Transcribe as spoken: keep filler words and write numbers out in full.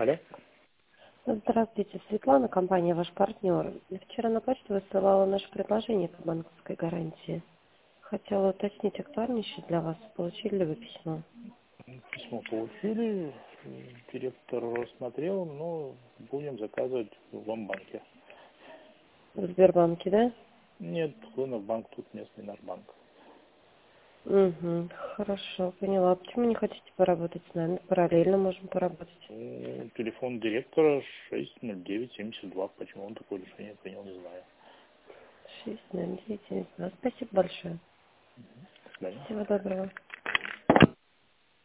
Алло. Здравствуйте, Светлана, компания «Ваш партнер». Вчера на почту высылала наше предложение по банковской гарантии. Хотела уточнить, актуально еще для вас. Получили ли вы письмо? Письмо получили, директор рассмотрел, но будем заказывать в Ломбанке. В Сбербанке, да? Нет, банк тут местный наш банк. Угу, хорошо, поняла. А почему не хотите поработать с нами? Параллельно можем поработать. Э, Телефон директора шесть ноль девять семьдесят два. Почему он такое решение принял, не знаю. шесть ноль девять семьдесят два. Спасибо большое. До свидания. Всего доброго.